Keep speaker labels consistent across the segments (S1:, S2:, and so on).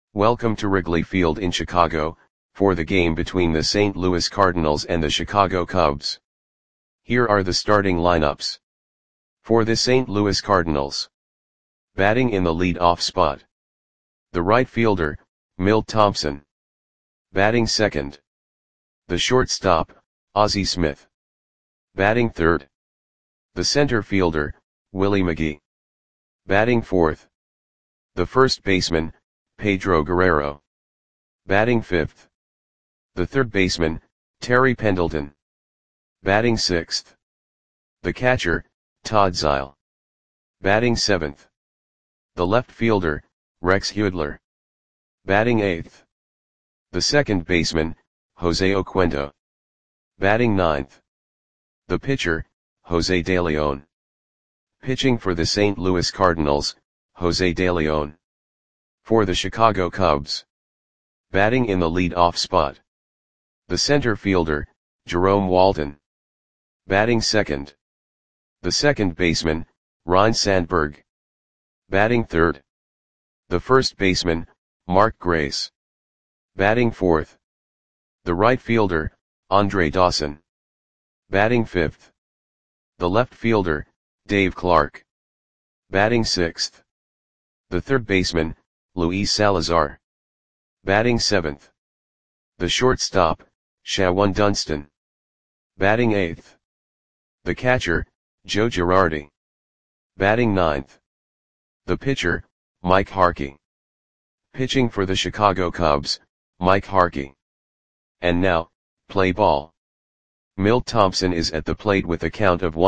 S1: Welcome to Wrigley Field in Chicago, for the game between the St. Louis Cardinals and the Chicago Cubs. Here are the starting lineups. For the St. Louis Cardinals. Batting in the lead-off spot. The right fielder, Milt Thompson. Batting second. The shortstop, Ozzie Smith. Batting third. The center fielder, Willie McGee. Batting fourth. The first baseman, Pedro Guerrero. Batting fifth. The third baseman, Terry Pendleton. Batting sixth. The catcher, Todd Zeile. Batting seventh. The left fielder, Rex Huidler. Batting eighth. The second baseman, Jose Oquendo. Batting ninth. The pitcher, Jose De Leon. Pitching for the St. Louis Cardinals, Jose De Leon. For the Chicago Cubs. Batting in the lead-off spot. The center fielder, Jerome Walton. Batting second. The second baseman, Ryne Sandberg. Batting third. The first baseman, Mark Grace. Batting fourth. The right fielder, Andre Dawson. Batting fifth. The left fielder, Dave Clark. Batting sixth. The third baseman, Luis Salazar. Batting seventh. The shortstop, Shawon Dunston. Batting eighth. The catcher, Joe Girardi. Batting ninth. The pitcher, Mike Harkey. Pitching for the Chicago Cubs, Mike Harkey. And now, play ball. Milt Thompson is at the plate with a count of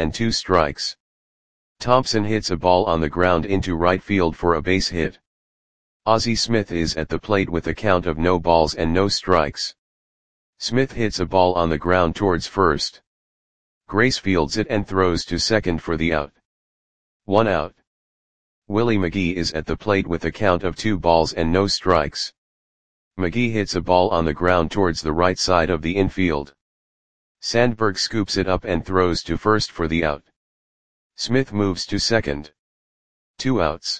S1: 1-2 Thompson hits a ball on the ground into right field for a base hit. Ozzie Smith is at the plate with a count of 0 strikes. Smith hits a ball on the ground towards first. Grace fields it and throws to second for the out. 1 out. Willie McGee is at the plate with a count of 2 strikes. McGee hits a ball on the ground towards the right side of the infield. Sandberg scoops it up and throws to first for the out. Smith moves to second. 2 outs.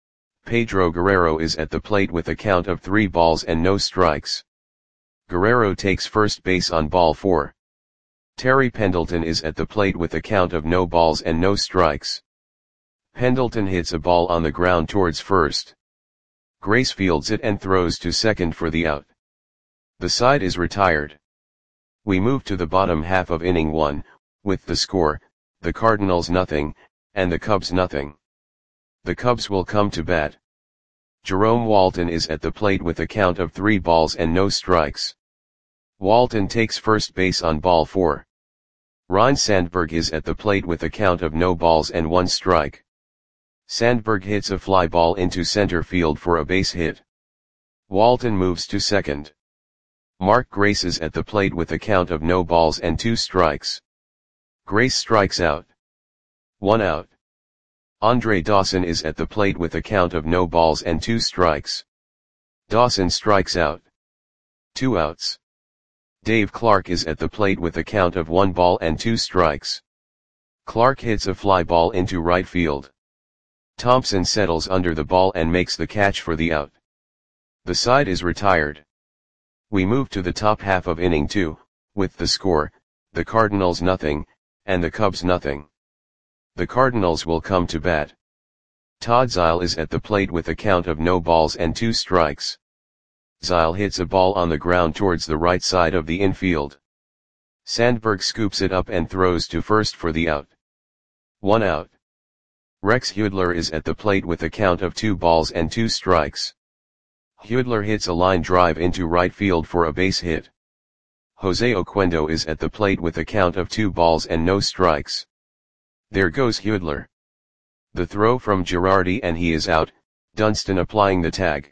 S1: Pedro Guerrero is at the plate with a count of 3 balls and no strikes. Guerrero takes first base on ball 4. Terry Pendleton is at the plate with a count of 0 balls and no strikes. Pendleton hits a ball on the ground towards first. Grace fields it and throws to second for the out. The side is retired. We move to the bottom half of inning 1, with the score, the Cardinals 0, and the Cubs 0. The Cubs will come to bat. Jerome Walton is at the plate with a count of 3 balls and no strikes. Walton takes first base on ball 4. Ryne Sandberg is at the plate with a count of 0 balls and 1 strike. Sandberg hits a fly ball into center field for a base hit. Walton moves to second. Mark Grace is at the plate with a count of 0 balls and 2 strikes. Grace strikes out. 1 out. Andre Dawson is at the plate with a count of 0 balls and 2 strikes. Dawson strikes out. 2 outs. Dave Clark is at the plate with a count of 1 ball and 2 strikes. Clark hits a fly ball into right field. Thompson settles under the ball and makes the catch for the out. The side is retired. We move to the top half of inning 2, with the score, the Cardinals 0, and the Cubs 0. The Cardinals will come to bat. Todd Zeile is at the plate with a count of 0 balls and 2 strikes. Zeile hits a ball on the ground towards the right side of the infield. Sandberg scoops it up and throws to first for the out. 1 out. Rex Huidler is at the plate with a count of 2 balls and 2 strikes. Huidler hits a line drive into right field for a base hit. Jose Oquendo is at the plate with a count of 2 balls and no strikes. There goes Huidler. The throw from Girardi and he is out, Dunston applying the tag.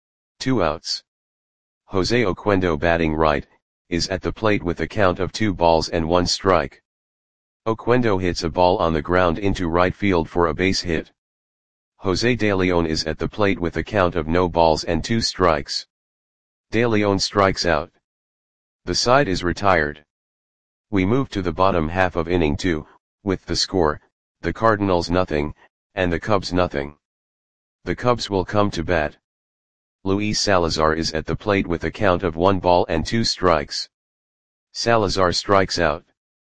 S1: 2 outs. Jose Oquendo batting right, is at the plate with a count of 2 balls and 1 strike. Oquendo hits a ball on the ground into right field for a base hit. Jose De Leon is at the plate with a count of 0 balls and 2 strikes. De Leon strikes out. The side is retired. We move to the bottom half of inning 2, with the score, the Cardinals 0, and the Cubs 0. The Cubs will come to bat. Luis Salazar is at the plate with a count of 1 ball and 2 strikes. Salazar strikes out.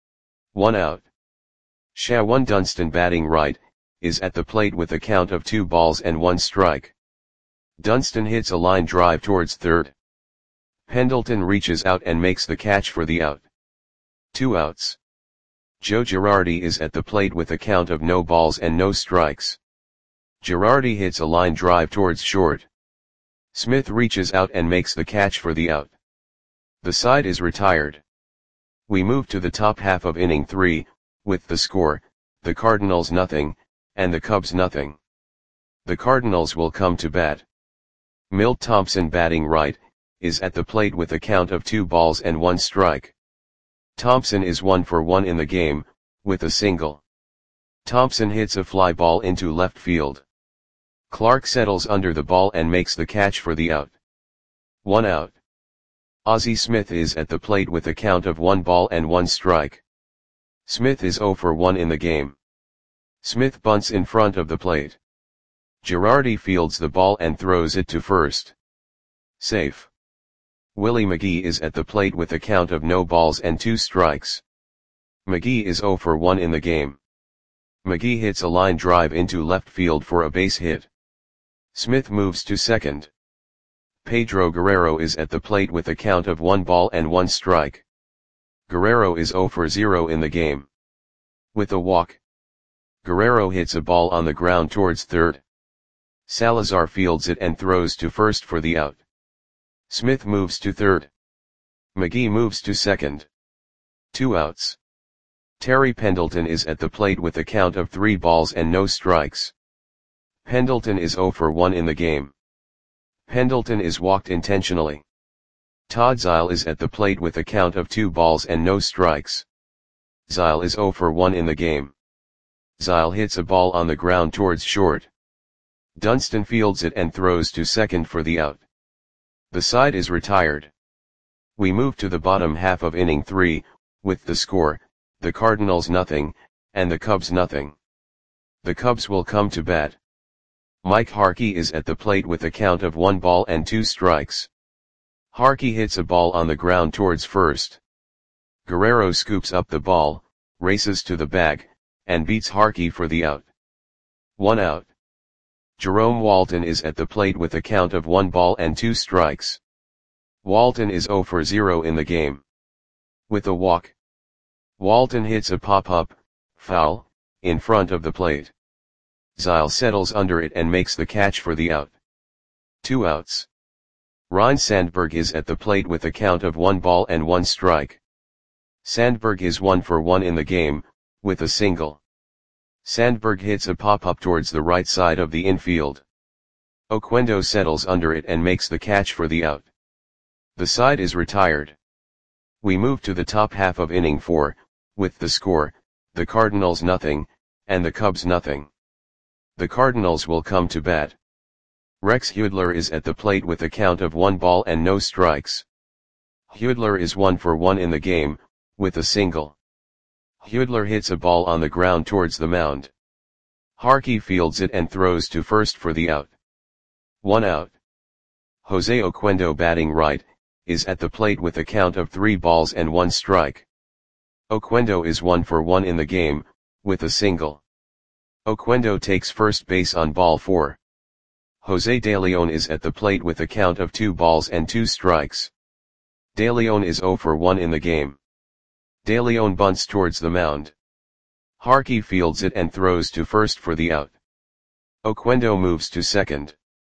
S1: 1 out. Shawan Dunston batting right, is at the plate with a count of 2 balls and 1 strike. Dunston hits a line drive towards third. Pendleton reaches out and makes the catch for the out. 2 outs. Joe Girardi is at the plate with a count of no balls and no strikes. Girardi hits a line drive towards short. Smith reaches out and makes the catch for the out. The side is retired. We move to the top half of inning 3, with the score, the Cardinals nothing, and the Cubs nothing. The Cardinals will come to bat. Milt Thompson batting right, is at the plate with a count of 2 balls and 1 strike. Thompson is 1 for 1 in the game, with a single. Thompson hits a fly ball into left field. Clark settles under the ball and makes the catch for the out. 1 out. Ozzie Smith is at the plate with a count of 1 ball and 1 strike. Smith is 0 for 1 in the game. Smith bunts in front of the plate. Girardi fields the ball and throws it to first. Safe. Willie McGee is at the plate with a count of no balls and 2 strikes. McGee is 0 for 1 in the game. McGee hits a line drive into left field for a base hit. Smith moves to second. Pedro Guerrero is at the plate with a count of 1 ball and 1 strike. Guerrero is 0 for 0 in the game. With a walk, Guerrero hits a ball on the ground towards third. Salazar fields it and throws to first for the out. Smith moves to third. McGee moves to second. 2 outs. Terry Pendleton is at the plate with a count of 3 balls and no strikes. Pendleton is 0 for 1 in the game. Pendleton is walked intentionally. Todd Zeile is at the plate with a count of 2 balls and no strikes. Zeile is 0 for 1 in the game. Zeile hits a ball on the ground towards short. Dunston fields it and throws to second for the out. The side is retired. We move to the bottom half of inning 3, with the score, the Cardinals nothing, and the Cubs nothing. The Cubs will come to bat. Mike Harkey is at the plate with a count of 1 ball and 2 strikes. Harkey hits a ball on the ground towards first. Guerrero scoops up the ball, races to the bag, and beats Harkey for the out. 1 out. Jerome Walton is at the plate with a count of 1 ball and 2 strikes. Walton is 0 for 0 in the game. With a walk, Walton hits a pop-up, foul, in front of the plate. Zeile settles under it and makes the catch for the out. 2 outs. Ryne Sandberg is at the plate with a count of 1 ball and 1 strike. Sandberg is 1 for 1 in the game, with a single. Sandberg hits a pop-up towards the right side of the infield. Oquendo settles under it and makes the catch for the out. The side is retired. We move to the top half of inning 4, with the score, the Cardinals nothing, and the Cubs nothing. The Cardinals will come to bat. Rex Hudler is at the plate with a count of 1 ball and no strikes. Hudler is 1 for 1 in the game, with a single. Hudler hits a ball on the ground towards the mound. Harkey fields it and throws to first for the out. 1 out. Jose Oquendo batting right, is at the plate with a count of 3 balls and 1 strike. Oquendo is 1 for 1 in the game, with a single. Oquendo takes first base on ball 4. Jose De Leon is at the plate with a count of 2 balls and 2 strikes. De Leon is 0 for 1 in the game. De Leon bunts towards the mound. Harkey fields it and throws to first for the out. Oquendo moves to second.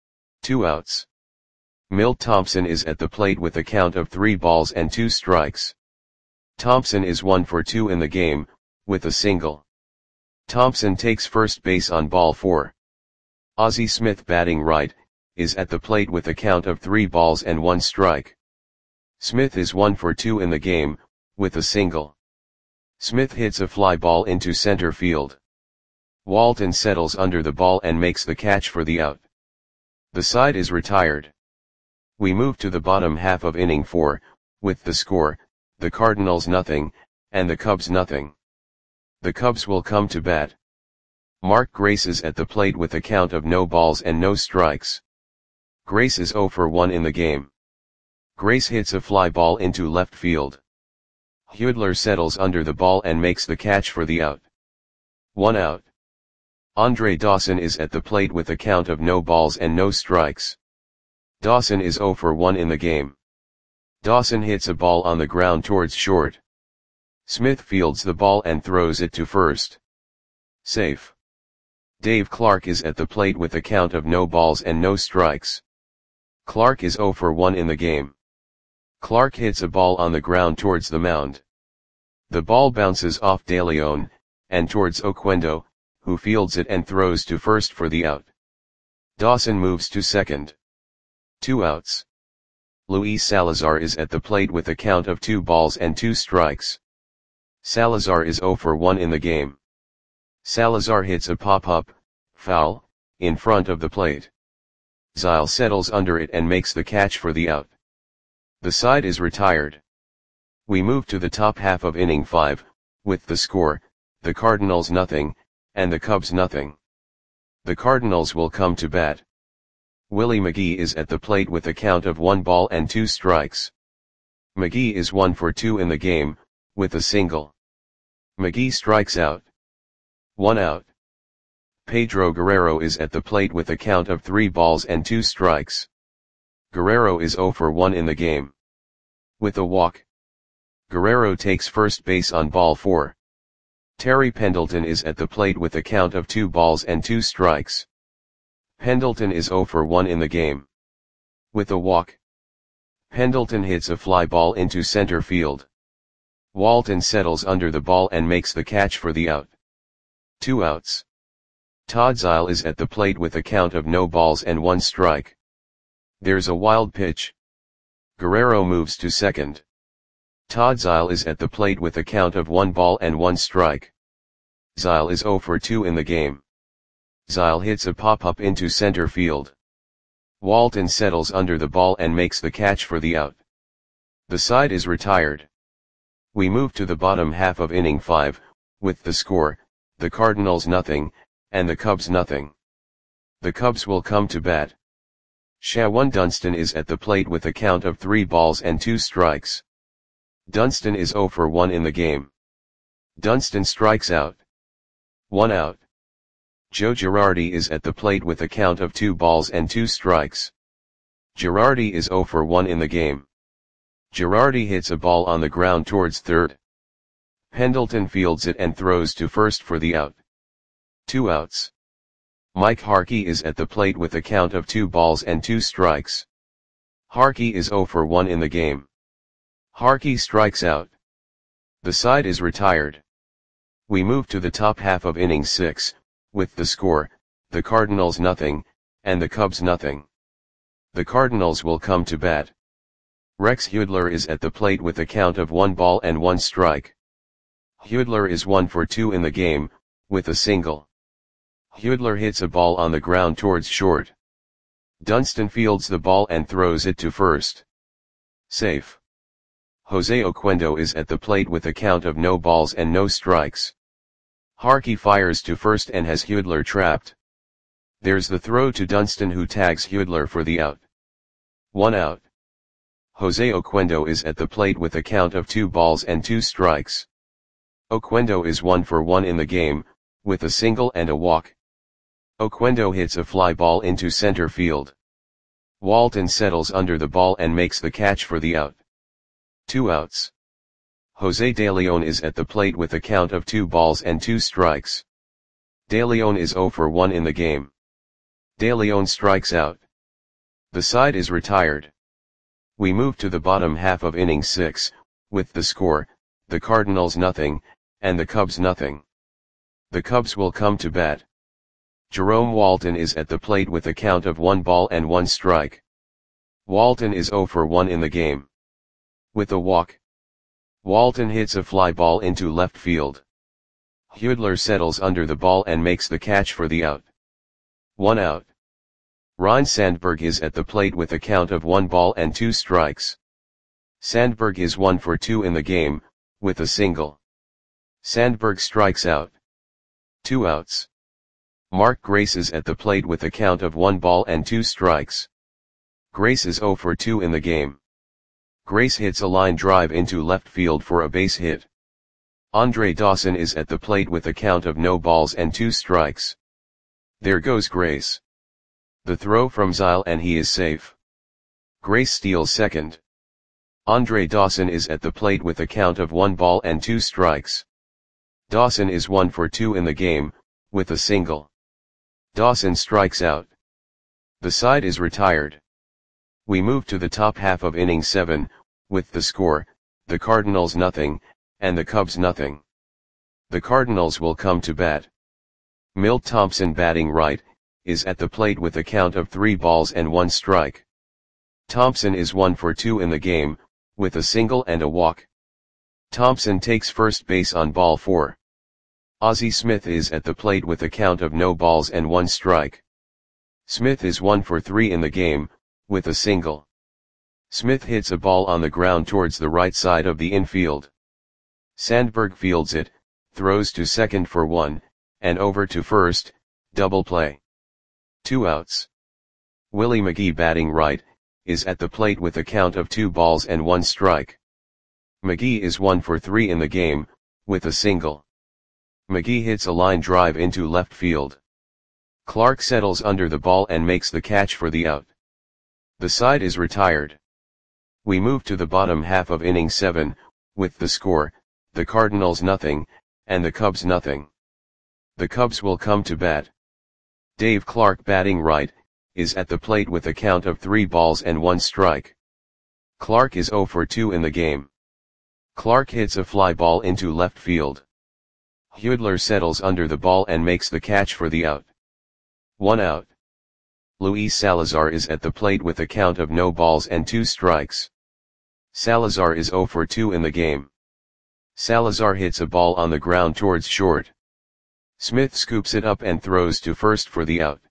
S1: 2 outs. Milt Thompson is at the plate with a count of 3 balls and 2 strikes. Thompson is 1 for 2 in the game, with a single. Thompson takes first base on ball 4. Ozzie Smith batting right, is at the plate with a count of 3 balls and 1 strike. Smith is 1 for 2 in the game, with a single. Smith hits a fly ball into center field. Walton settles under the ball and makes the catch for the out. The side is retired. We move to the bottom half of inning 4, with the score, the Cardinals nothing, and the Cubs nothing. The Cubs will come to bat. Mark Grace is at the plate with a count of no balls and no strikes. Grace is 0 for 1 in the game. Grace hits a fly ball into left field. Huidler settles under the ball and makes the catch for the out. 1 out. Andre Dawson is at the plate with a count of no balls and no strikes. Dawson is 0 for 1 in the game. Dawson hits a ball on the ground towards short. Smith fields the ball and throws it to first. Safe. Dave Clark is at the plate with a count of no balls and no strikes. Clark is 0 for 1 in the game. Clark hits a ball on the ground towards the mound. The ball bounces off De Leon, and towards Oquendo, who fields it and throws to first for the out. Dawson moves to second. 2 outs. Luis Salazar is at the plate with a count of 2 balls and 2 strikes. Salazar is 0 for 1 in the game. Salazar hits a pop-up, foul, in front of the plate. Zile settles under it and makes the catch for the out. The side is retired. We move to the top half of inning 5, with the score, the Cardinals nothing, and the Cubs nothing. The Cardinals will come to bat. Willie McGee is at the plate with a count of 1 ball and 2 strikes. McGee is 1 for 2 in the game, with a single. McGee strikes out. 1 out. Pedro Guerrero is at the plate with a count of 3 balls and 2 strikes. Guerrero is 0 for 1 in the game. With a walk. Guerrero takes first base on ball 4. Terry Pendleton is at the plate with a count of 2 balls and 2 strikes. Pendleton is 0 for 1 in the game. With a walk. Pendleton hits a fly ball into center field. Walton settles under the ball and makes the catch for the out. 2 outs. Todd Zile is at the plate with a count of no balls and 1 strike. There's a wild pitch. Guerrero moves to second. Todd Zile is at the plate with a count of 1 ball and 1 strike. Zile is 0 for 2 in the game. Zile hits a pop-up into center field. Walton settles under the ball and makes the catch for the out. The side is retired. We move to the bottom half of inning 5, with the score, the Cardinals nothing, and the Cubs nothing. The Cubs will come to bat. Shawan Dunston is at the plate with a count of 3 balls and 2 strikes. Dunston is 0 for 1 in the game. Dunston strikes out. 1 out. Joe Girardi is at the plate with a count of 2 balls and 2 strikes. Girardi is 0 for 1 in the game. Girardi hits a ball on the ground towards third. Pendleton fields it and throws to first for the out. 2 outs. Mike Harkey is at the plate with a count of 2 balls and 2 strikes. Harkey is 0 for 1 in the game. Harkey strikes out. The side is retired. We move to the top half of inning 6, with the score, the Cardinals nothing, and the Cubs nothing. The Cardinals will come to bat. Rex Huidler is at the plate with a count of 1 ball and 1 strike. Huidler is 1 for 2 in the game, with a single. Huidler hits a ball on the ground towards short. Dunston fields the ball and throws it to first. Safe. Jose Oquendo is at the plate with a count of no balls and no strikes. Harkey fires to first and has Huidler trapped. There's the throw to Dunston, who tags Huidler for the out. 1 out. Jose Oquendo is at the plate with a count of 2 balls and 2 strikes. Oquendo is 1 for 1 in the game, with a single and a walk. Oquendo hits a fly ball into center field. Walton settles under the ball and makes the catch for the out. 2 outs. Jose De Leon is at the plate with a count of 2 balls and 2 strikes. De Leon is 0 for 1 in the game. De Leon strikes out. The side is retired. We move to the bottom half of inning 6, with the score, the Cardinals nothing, and the Cubs nothing. The Cubs will come to bat. Jerome Walton is at the plate with a count of 1 ball and 1 strike. Walton is 0 for 1 in the game. With a walk. Walton hits a fly ball into left field. Huidler settles under the ball and makes the catch for the out. 1 out. Ryne Sandberg is at the plate with a count of 1 ball and 2 strikes. Sandberg is 1 for 2 in the game, with a single. Sandberg strikes out. 2 outs. Mark Grace is at the plate with a count of 1 ball and 2 strikes. Grace is 0 for 2 in the game. Grace hits a line drive into left field for a base hit. Andre Dawson is at the plate with a count of no balls and 2 strikes. There goes Grace. The throw from Zyle and he is safe. Grace steals second. Andre Dawson is at the plate with a count of 1 ball and 2 strikes. Dawson is 1 for 2 in the game, with a single. Dawson strikes out. The side is retired. We move to the top half of inning 7, with the score, the Cardinals nothing, and the Cubs nothing. The Cardinals will come to bat. Milt Thompson batting right, is at the plate with a count of 3 balls and 1 strike. Thompson is 1 for 2 in the game, with a single and a walk. Thompson takes first base on ball 4. Ozzie Smith is at the plate with a count of no balls and 1 strike. Smith is 1 for 3 in the game, with a single. Smith hits a ball on the ground towards the right side of the infield. Sandberg fields it, throws to second for 1, and over to first, double play. 2 outs. Willie McGee batting right, is at the plate with a count of 2 balls and 1 strike. McGee is 1 for 3 in the game, with a single. McGee hits a line drive into left field. Clark settles under the ball and makes the catch for the out. The side is retired. We move to the bottom half of inning 7, with the score, the Cardinals nothing, and the Cubs nothing. The Cubs will come to bat. Dave Clark batting right, is at the plate with a count of 3 balls and 1 strike. Clark is 0 for 2 in the game. Clark hits a fly ball into left field. Hudler settles under the ball and makes the catch for the out. 1 out. Luis Salazar is at the plate with a count of no balls and 2 strikes. Salazar is 0 for 2 in the game. Salazar hits a ball on the ground towards short. Smith scoops it up and throws to first for the out.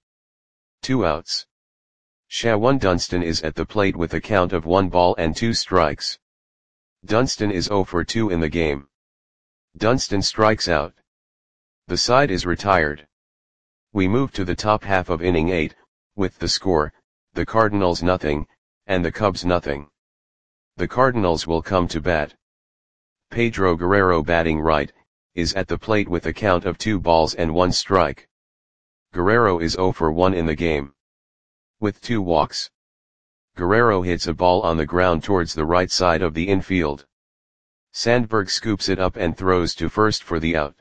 S1: 2 outs. Shawan Dunston is at the plate with a count of 1 ball and 2 strikes. Dunston is 0 for 2 in the game. Dunston strikes out. The side is retired. We move to the top half of inning 8, with the score, the Cardinals nothing, and the Cubs nothing. The Cardinals will come to bat. Pedro Guerrero batting right, is at the plate with a count of 2 balls and 1 strike. Guerrero is 0 for 1 in the game. With 2 walks. Guerrero hits a ball on the ground towards the right side of the infield. Sandberg scoops it up and throws to first for the out.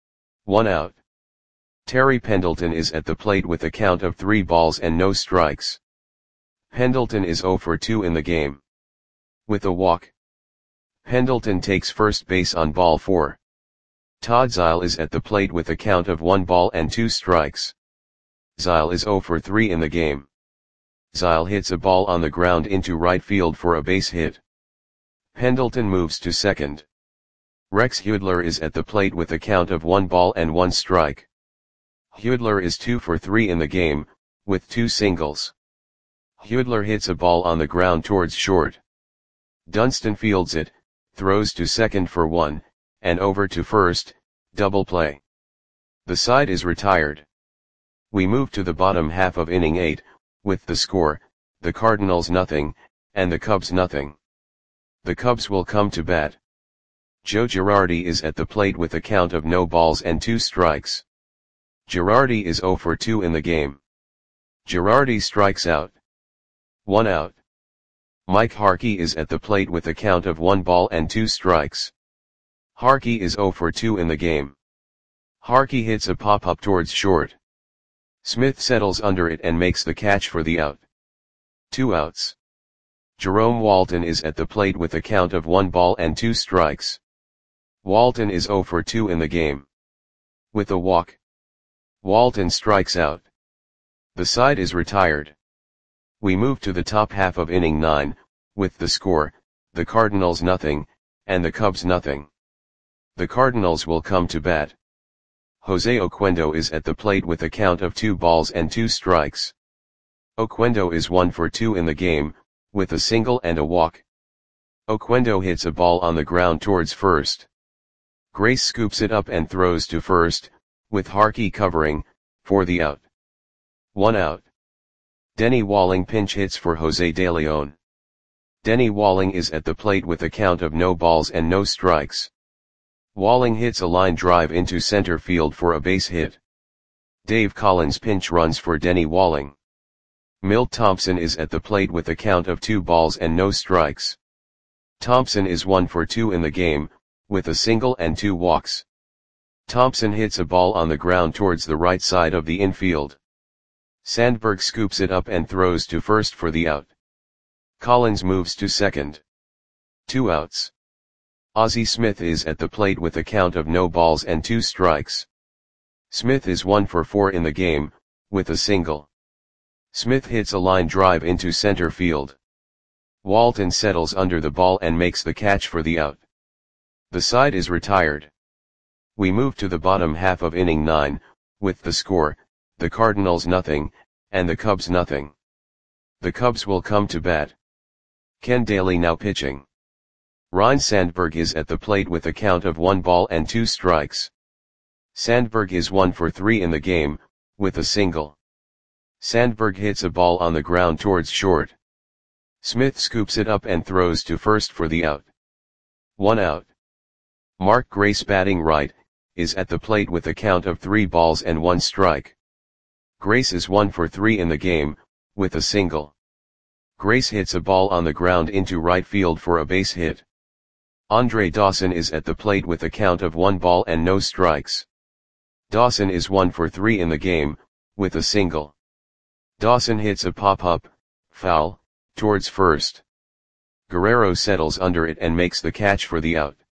S1: 1 out. Terry Pendleton is at the plate with a count of 3 balls and no strikes. Pendleton is 0 for 2 in the game. With a walk. Pendleton takes first base on ball 4. Todd Zyle is at the plate with a count of 1 ball and 2 strikes. Zyle is 0 for 3 in the game. Zyle hits a ball on the ground into right field for a base hit. Pendleton moves to second. Rex Hudler is at the plate with a count of 1 ball and 1 strike. Hudler is 2 for 3 in the game, with 2 singles. Hudler hits a ball on the ground towards short. Dunston fields it, throws to second for 1, and over to first, double play. The side is retired. We move to the bottom half of inning 8, with the score, the Cardinals nothing, and the Cubs nothing. The Cubs will come to bat. Joe Girardi is at the plate with a count of no balls and 2 strikes. Girardi is 0 for 2 in the game. Girardi strikes out. 1 out. Mike Harkey is at the plate with a count of 1 ball and 2 strikes. Harkey is 0 for 2 in the game. Harkey hits a pop-up towards short. Smith settles under it and makes the catch for the out. 2 outs. Jerome Walton is at the plate with a count of 1 ball and 2 strikes. Walton is 0 for 2 in the game. With a walk. Walton strikes out. The side is retired. We move to the top half of inning 9, with the score, the Cardinals nothing, and the Cubs nothing. The Cardinals will come to bat. Jose Oquendo is at the plate with a count of 2 balls and 2 strikes. Oquendo is 1 for 2 in the game, with a single and a walk. Oquendo hits a ball on the ground towards first. Grace scoops it up and throws to first, with Harkey covering, for the out. 1 out. Denny Walling pinch hits for Jose De Leon. Denny Walling is at the plate with a count of no balls and no strikes. Walling hits a line drive into center field for a base hit. Dave Collins pinch runs for Denny Walling. Milt Thompson is at the plate with a count of 2 balls and no strikes. Thompson is 1 for 2 in the game, with a single and 2 walks. Thompson hits a ball on the ground towards the right side of the infield. Sandberg scoops it up and throws to first for the out. Collins moves to second. 2 outs. Ozzie Smith is at the plate with a count of no balls and 2 strikes. Smith is 1 for 4 in the game, with a single. Smith hits a line drive into center field. Walton settles under the ball and makes the catch for the out. The side is retired. We move to the bottom half of inning 9, with the score, the Cardinals nothing, and the Cubs nothing. The Cubs will come to bat. Ken Daly now pitching. Ryne Sandberg is at the plate with a count of 1 ball and 2 strikes. Sandberg is 1 for 3 in the game, with a single. Sandberg hits a ball on the ground towards short. Smith scoops it up and throws to first for the out. 1 out. Mark Grace batting right, is at the plate with a count of 3 balls and 1 strike. Grace is 1 for 3 in the game, with a single. Grace hits a ball on the ground into right field for a base hit. Andre Dawson is at the plate with a count of 1 ball and no strikes. Dawson is 1 for 3 in the game, with a single. Dawson hits a pop-up, foul, towards first. Guerrero settles under it and makes the catch for the out.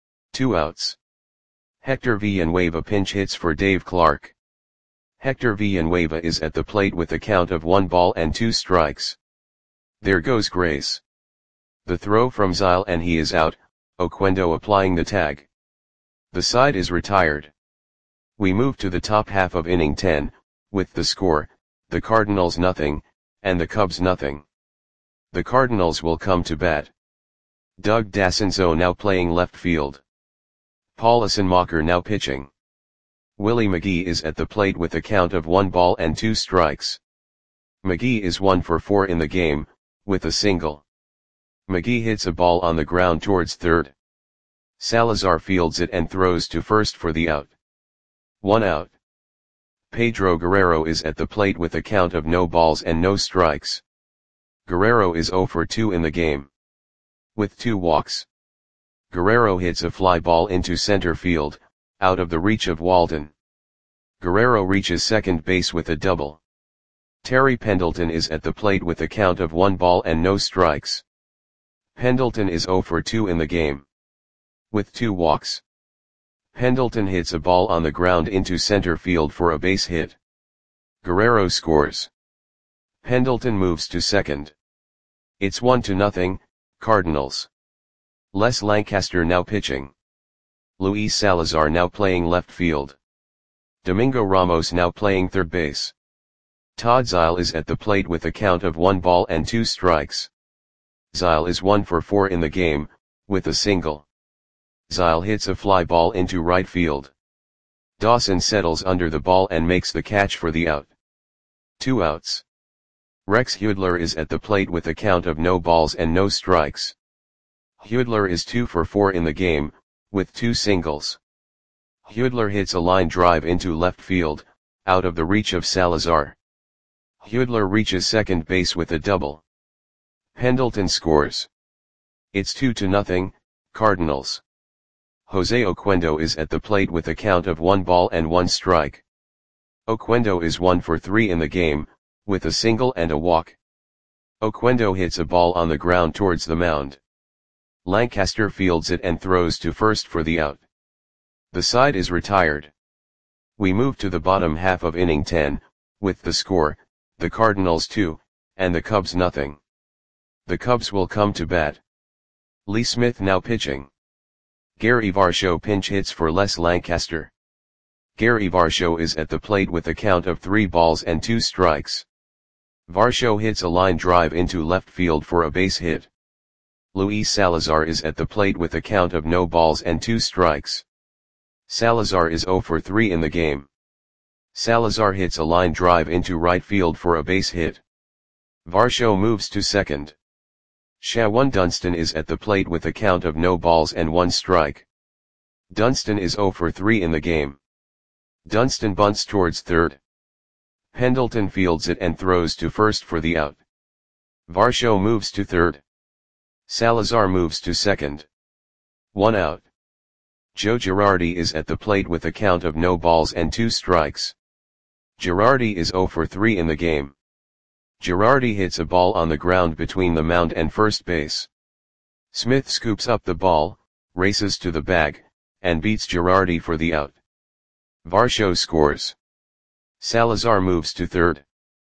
S1: 2 outs. Hector Villanueva pinch hits for Dave Clark. Hector Villanueva is at the plate with a count of 1 ball and 2 strikes. There goes Grace. The throw from Zile and he is out, Oquendo applying the tag. The side is retired. We move to the top half of inning 10, with the score, the Cardinals nothing, and the Cubs nothing. The Cardinals will come to bat. Doug Dassenzo now playing left field. Paul Assenmacher now pitching. Willie McGee is at the plate with a count of 1 ball and 2 strikes. McGee is 1 for 4 in the game, with a single. McGee hits a ball on the ground towards third. Salazar fields it and throws to first for the out. 1 out. Pedro Guerrero is at the plate with a count of no balls and no strikes. Guerrero is 0 for 2 in the game. With 2 walks. Guerrero hits a fly ball into center field, out of the reach of Walton. Guerrero reaches second base with a double. Terry Pendleton is at the plate with a count of 1 ball and no strikes. Pendleton is 0 for 2 in the game. With 2 walks. Pendleton hits a ball on the ground into center field for a base hit. Guerrero scores. Pendleton moves to second. It's 1-0, Cardinals. Les Lancaster now pitching. Luis Salazar now playing left field. Domingo Ramos now playing third base. Todd Zile is at the plate with a count of 1 ball and 2 strikes. Zile is 1 for 4 in the game, with a single. Zile hits a fly ball into right field. Dawson settles under the ball and makes the catch for the out. 2 outs. Rex Hudler is at the plate with a count of no balls and no strikes. Hudler is 2 for 4 in the game, with 2 singles. Hudler hits a line drive into left field, out of the reach of Salazar. Hudler reaches second base with a double. Pendleton scores. It's 2-0, Cardinals. Jose Oquendo is at the plate with a count of 1 ball and 1 strike. Oquendo is 1 for 3 in the game, with a single and a walk. Oquendo hits a ball on the ground towards the mound. Lancaster fields it and throws to first for the out. The side is retired. We move to the bottom half of inning 10, with the score, the Cardinals 2, and the Cubs nothing. The Cubs will come to bat. Lee Smith now pitching. Gary Varsho pinch hits for Les Lancaster. Gary Varsho is at the plate with a count of 3 balls and 2 strikes. Varsho hits a line drive into left field for a base hit. Luis Salazar is at the plate with a count of no balls and 2 strikes. Salazar is 0 for 3 in the game. Salazar hits a line drive into right field for a base hit. Varsho moves to second. Shawan Dunstan is at the plate with a count of no balls and 1 strike. Dunstan is 0 for 3 in the game. Dunstan bunts towards third. Pendleton fields it and throws to first for the out. Varsho moves to third. Salazar moves to second. 1 out. Joe Girardi is at the plate with a count of no balls and 2 strikes. Girardi is 0 for 3 in the game. Girardi hits a ball on the ground between the mound and first base. Smith scoops up the ball, races to the bag, and beats Girardi for the out. Varsho scores. Salazar moves to third.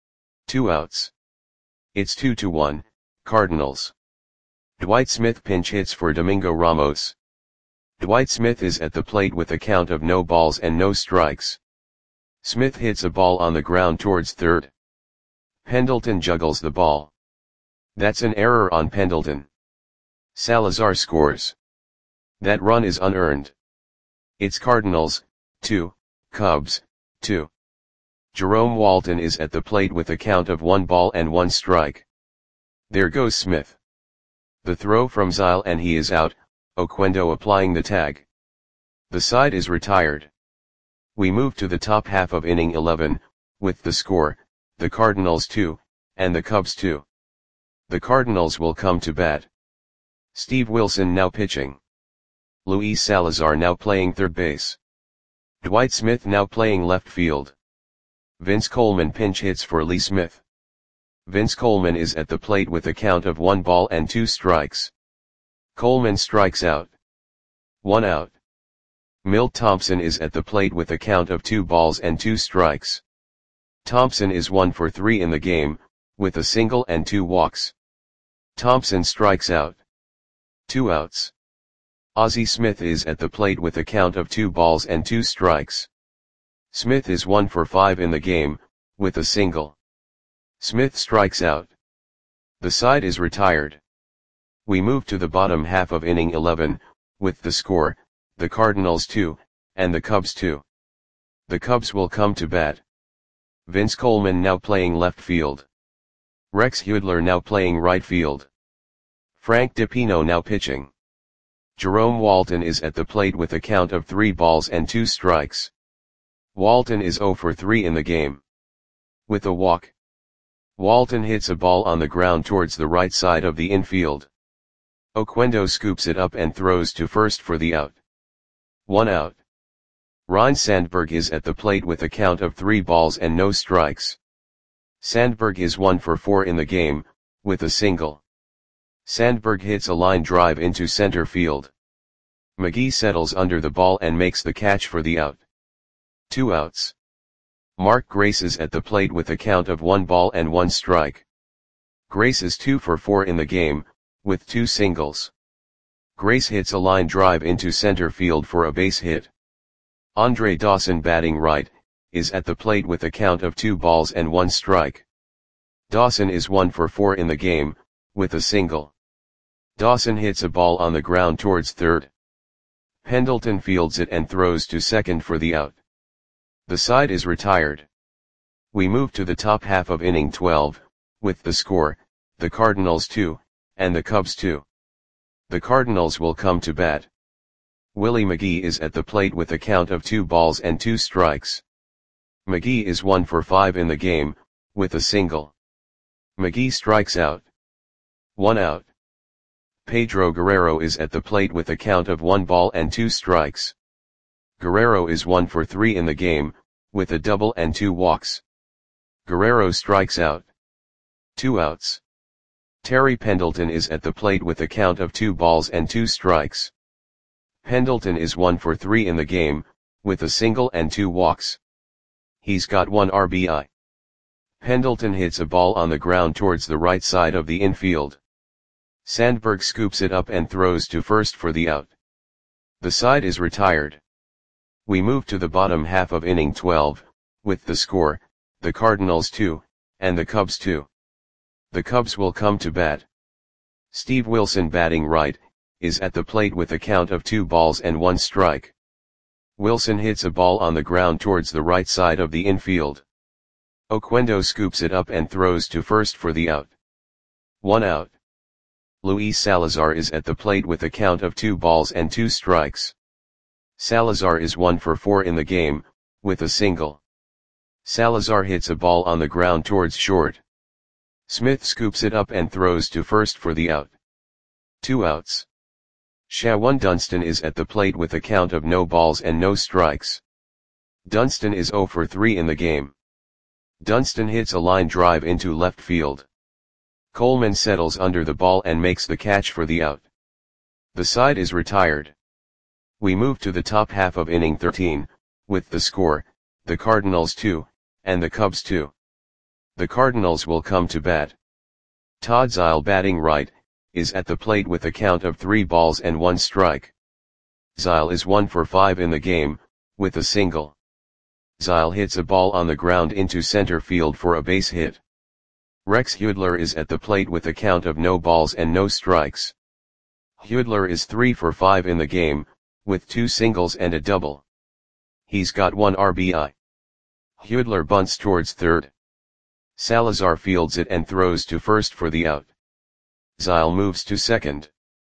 S1: 2 outs. It's 2-1, Cardinals. Dwight Smith pinch hits for Domingo Ramos. Dwight Smith is at the plate with a count of no balls and no strikes. Smith hits a ball on the ground towards third. Pendleton juggles the ball. That's an error on Pendleton. Salazar scores. That run is unearned. It's Cardinals, 2, Cubs, 2. Jerome Walton is at the plate with a count of 1 ball and 1 strike. There goes Smith. The throw from Zile and he is out, Oquendo applying the tag. The side is retired. We move to the top half of inning 11, with the score, the Cardinals 2, and the Cubs 2. The Cardinals will come to bat. Steve Wilson now pitching. Luis Salazar now playing third base. Dwight Smith now playing left field. Vince Coleman pinch hits for Lee Smith. Vince Coleman is at the plate with a count of 1 ball and 2 strikes. Coleman strikes out. 1 out. Milt Thompson is at the plate with a count of 2 balls and 2 strikes. Thompson is 1 for 3 in the game, with a single and 2 walks. Thompson strikes out. 2 outs. Ozzie Smith is at the plate with a count of 2 balls and 2 strikes. Smith is 1 for 5 in the game, with a single. Smith strikes out. The side is retired. We move to the bottom half of inning 11, with the score, the Cardinals 2, and the Cubs 2. The Cubs will come to bat. Vince Coleman now playing left field. Rex Hudler now playing right field. Frank DiPino now pitching. Jerome Walton is at the plate with a count of 3 balls and 2 strikes. Walton is 0 for 3 in the game. With a walk. Walton hits a ball on the ground towards the right side of the infield. Oquendo scoops it up and throws to first for the out. 1 out. Ryne Sandberg is at the plate with a count of 3 balls and no strikes. Sandberg is 1 for 4 in the game, with a single. Sandberg hits a line drive into center field. McGee settles under the ball and makes the catch for the out. 2 outs. Mark Grace is at the plate with a count of 1 ball and 1 strike. Grace is 2 for 4 in the game, with 2 singles. Grace hits a line drive into center field for a base hit. Andre Dawson batting right, is at the plate with a count of 2 balls and 1 strike. Dawson is 1 for 4 in the game, with a single. Dawson hits a ball on the ground towards third. Pendleton fields it and throws to second for the out. The side is retired. We move to the top half of inning 12, with the score, the Cardinals 2, and the Cubs 2. The Cardinals will come to bat. Willie McGee is at the plate with a count of 2 balls and 2 strikes. McGee is 1 for 5 in the game, with a single. McGee strikes out. 1 out. Pedro Guerrero is at the plate with a count of 1 ball and 2 strikes. Guerrero is 1 for 3 in the game, with a double and 2 walks. Guerrero strikes out. 2 outs. Terry Pendleton is at the plate with a count of 2 balls and 2 strikes. Pendleton is 1 for 3 in the game, with a single and 2 walks. He's got 1 RBI. Pendleton hits a ball on the ground towards the right side of the infield. Sandberg scoops it up and throws to first for the out. The side is retired. We move to the bottom half of inning 12, with the score, the Cardinals 2, and the Cubs 2. The Cubs will come to bat. Steve Wilson batting right, is at the plate with a count of 2 balls and 1 strike. Wilson hits a ball on the ground towards the right side of the infield. Oquendo scoops it up and throws to first for the out. 1 out. Luis Salazar is at the plate with a count of 2 balls and 2 strikes. Salazar is 1 for 4 in the game, with a single. Salazar hits a ball on the ground towards short. Smith scoops it up and throws to first for the out. 2 outs. Shawan Dunston is at the plate with a count of no balls and no strikes. Dunston is 0 for 3 in the game. Dunston hits a line drive into left field. Coleman settles under the ball and makes the catch for the out. The side is retired. We move to the top half of inning 13, with the score, the Cardinals 2, and the Cubs 2. The Cardinals will come to bat. Todd Zeile, batting right, is at the plate with a count of 3 balls and 1 strike. Zeile is 1 for 5 in the game, with a single. Zeile hits a ball on the ground into center field for a base hit. Rex Hudler is at the plate with a count of no balls and no strikes. Hudler is 3 for 5 in the game, with 2 singles and a double. He's got 1 RBI. Hudler bunts towards third. Salazar fields it and throws to first for the out. Zeile moves to second.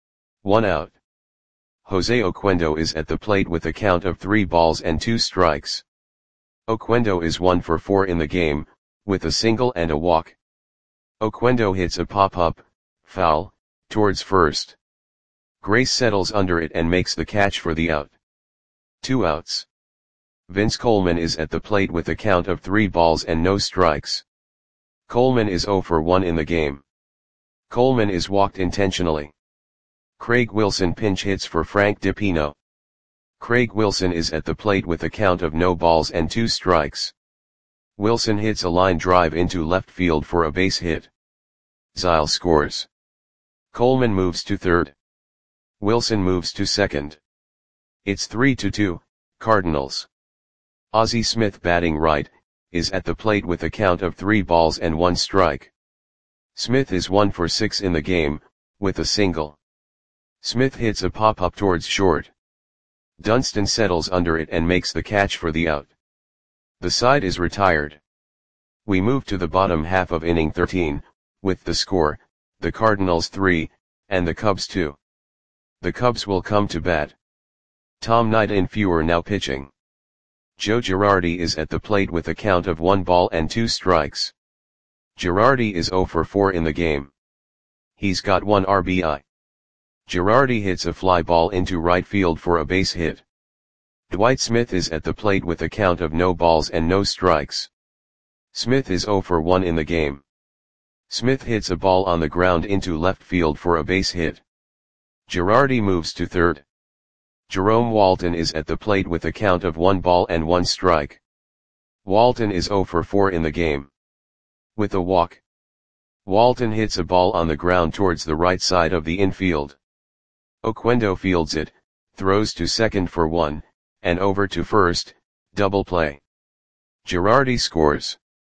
S1: 1 out. Jose Oquendo is at the plate with a count of 3 balls and 2 strikes. Oquendo is 1 for 4 in the game, with a single and a walk. Oquendo hits a pop-up, foul, towards first. Grace settles under it and makes the catch for the out. 2 outs. Vince Coleman is at the plate with a count of 3 balls and no strikes. Coleman is 0 for 1 in the game. Coleman is walked intentionally. Craig Wilson pinch hits for Frank DiPino. Craig Wilson is at the plate with a count of no balls and 2 strikes. Wilson hits a line drive into left field for a base hit. Zeile scores. Coleman moves to third. Wilson moves to second. It's 3-2, Cardinals. Ozzie Smith, batting right, is at the plate with a count of 3 balls and 1 strike. Smith is 1 for 6 in the game, with a single. Smith hits a pop-up towards short. Dunston settles under it and makes the catch for the out. The side is retired. We move to the bottom half of inning 13, with the score, the Cardinals 3, and the Cubs 2. The Cubs will come to bat. Tom Nightinfuer now pitching. Joe Girardi is at the plate with a count of 1 ball and 2 strikes. Girardi is 0 for 4 in the game. He's got 1 RBI. Girardi hits a fly ball into right field for a base hit. Dwight Smith is at the plate with a count of no balls and no strikes. Smith is 0 for 1 in the game. Smith hits a ball on the ground into left field for a base hit. Girardi moves to third. Jerome Walton is at the plate with a count of 1 ball and 1 strike. Walton is 0 for 4 in the game. With a walk. Walton hits a ball on the ground towards the right side of the infield. Oquendo fields it, throws to second for 1, and over to first, double play. Girardi scores.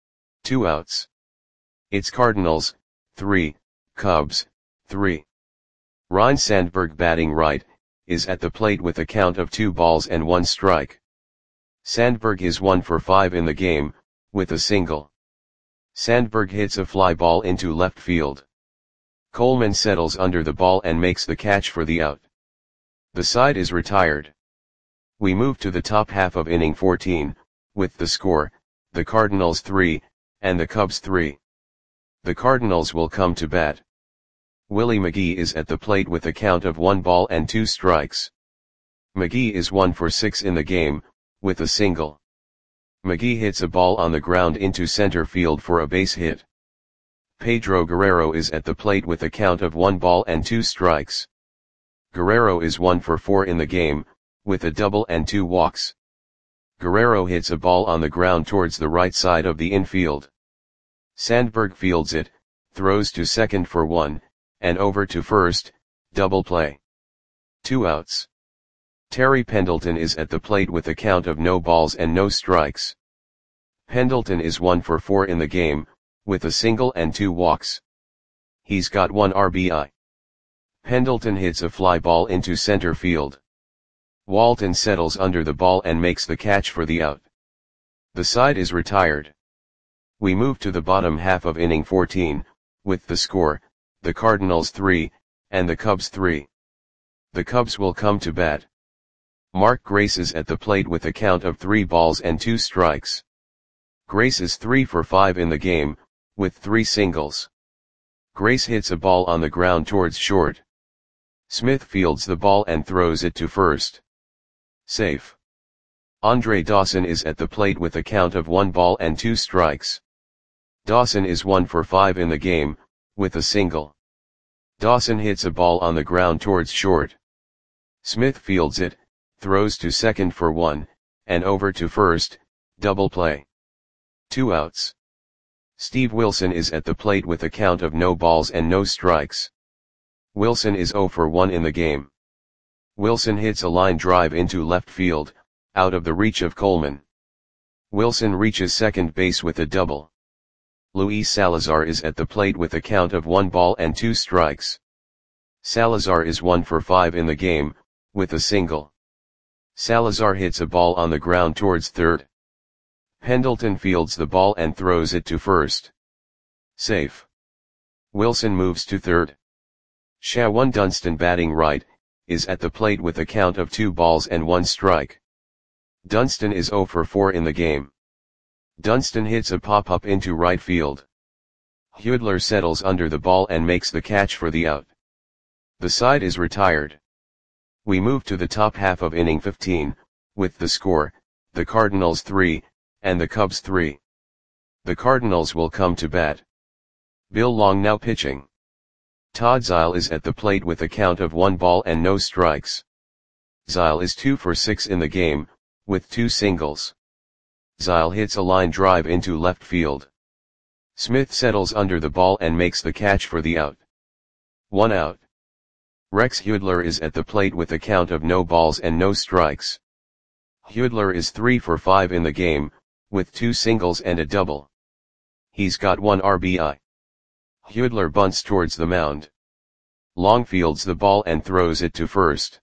S1: 2 outs. It's Cardinals, 3, Cubs, 3. Ryne Sandberg, batting right, is at the plate with a count of 2 balls and 1 strike. Sandberg is 1 for 5 in the game, with a single. Sandberg hits a fly ball into left field. Coleman settles under the ball and makes the catch for the out. The side is retired. We move to the top half of inning 14, with the score, the Cardinals 3, and the Cubs 3. The Cardinals will come to bat. Willie McGee is at the plate with a count of 1 ball and 2 strikes. McGee is 1 for 6 in the game, with a single. McGee hits a ball on the ground into center field for a base hit. Pedro Guerrero is at the plate with a count of 1 ball and 2 strikes. Guerrero is 1 for 4 in the game, with a double and 2 walks. Guerrero hits a ball on the ground towards the right side of the infield. Sandberg fields it, throws to second for 1, and over to first, double play. 2 outs. Terry Pendleton is at the plate with a count of no balls and no strikes. Pendleton is 1 for 4 in the game, with a single and 2 walks. He's got 1 RBI. Pendleton hits a fly ball into center field. Walton settles under the ball and makes the catch for the out. The side is retired. We move to the bottom half of inning 14, with the score, the Cardinals 3, and the Cubs 3. The Cubs will come to bat. Mark Grace is at the plate with a count of 3 balls and 2 strikes. Grace is 3 for 5 in the game, with 3 singles. Grace hits a ball on the ground towards short. Smith fields the ball and throws it to first. Safe. Andre Dawson is at the plate with a count of 1 ball and 2 strikes. Dawson is 1 for 5 in the game, with a single. Dawson hits a ball on the ground towards short. Smith fields it, throws to second for 1, and over to first, double play. 2 outs. Steve Wilson is at the plate with a count of no balls and no strikes. Wilson is 0 for 1 in the game. Wilson hits a line drive into left field, out of the reach of Coleman. Wilson reaches second base with a double. Luis Salazar is at the plate with a count of 1 ball and 2 strikes. Salazar is 1 for 5 in the game, with a single. Salazar hits a ball on the ground towards third. Pendleton fields the ball and throws it to first. Safe. Wilson moves to third. Shawan Dunston, batting right, is at the plate with a count of 2 balls and 1 strike. Dunston is 0 for 4 in the game. Dunston hits a pop-up into right field. Hudler settles under the ball and makes the catch for the out. The side is retired. We move to the top half of inning 15, with the score, the Cardinals 3, and the Cubs 3. The Cardinals will come to bat. Bill Long now pitching. Todd Zeile is at the plate with a count of 1 ball and no strikes. Zeile is 2 for 6 in the game, with 2 singles. Zeile hits a line drive into left field. Smith settles under the ball and makes the catch for the out. 1 out. Rex Hudler is at the plate with a count of no balls and no strikes. Hudler is 3 for 5 in the game, with 2 singles and a double. He's got 1 RBI. Hudler bunts towards the mound. Long fields the ball and throws it to first.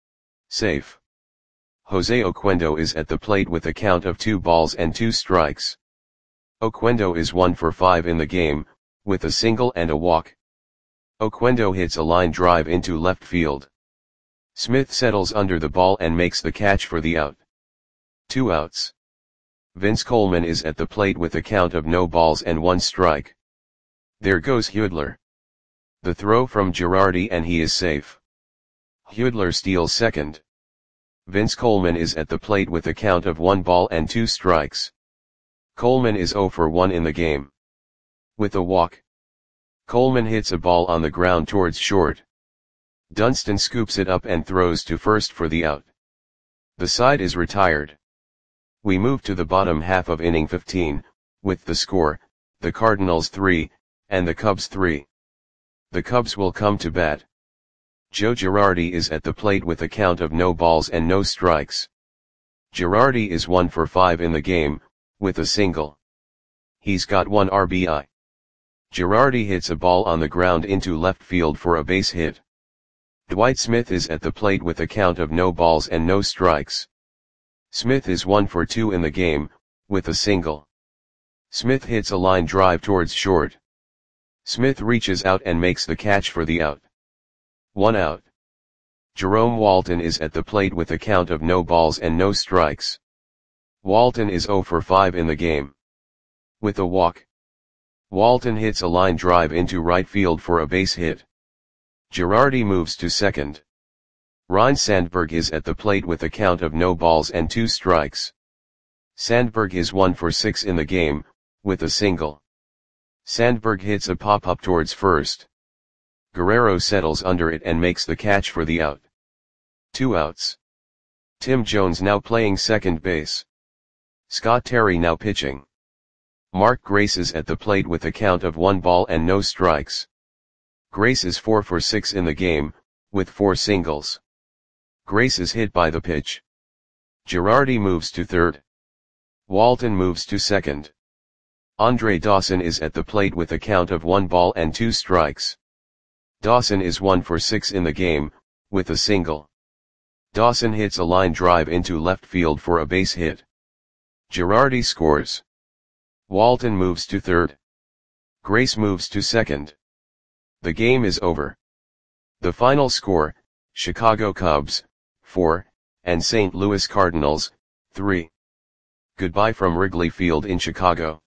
S1: Safe. Jose Oquendo is at the plate with a count of 2 balls and 2 strikes. Oquendo is 1 for 5 in the game, with a single and a walk. Oquendo hits a line drive into left field. Smith settles under the ball and makes the catch for the out. 2 outs. Vince Coleman is at the plate with a count of no balls and 1 strike. There goes Hudler. The throw from Girardi and he is safe. Hudler steals second. Vince Coleman is at the plate with a count of 1 ball and 2 strikes. Coleman is 0 for 1 in the game. With a walk. Coleman hits a ball on the ground towards short. Dunston scoops it up and throws to first for the out. The side is retired. We move to the bottom half of inning 15, with the score, the Cardinals 3, and the Cubs 3. The Cubs will come to bat. Joe Girardi is at the plate with a count of no balls and no strikes. Girardi is 1 for 5 in the game, with a single. He's got 1 RBI. Girardi hits a ball on the ground into left field for a base hit. Dwight Smith is at the plate with a count of no balls and no strikes. Smith is 1 for 2 in the game, with a single. Smith hits a line drive towards short. Smith reaches out and makes the catch for the out. 1 out. Jerome Walton is at the plate with a count of no balls and no strikes. Walton is 0 for 5 in the game. With a walk. Walton hits a line drive into right field for a base hit. Girardi moves to second. Ryne Sandberg is at the plate with a count of no balls and 2 strikes. Sandberg is 1 for 6 in the game, with a single. Sandberg hits a pop-up towards first. Guerrero settles under it and makes the catch for the out. 2 outs. Tim Jones now playing second base. Scott Terry now pitching. Mark Grace is at the plate with a count of 1 ball and no strikes. Grace is 4 for 6 in the game, with 4 singles. Grace is hit by the pitch. Girardi moves to third. Walton moves to second. Andre Dawson is at the plate with a count of 1 ball and 2 strikes. Dawson is 1 for 6 in the game, with a single. Dawson hits a line drive into left field for a base hit. Girardi scores. Walton moves to third. Grace moves to second. The game is over. The final score, Chicago Cubs, 4, and St. Louis Cardinals, 3. Goodbye from Wrigley Field in Chicago.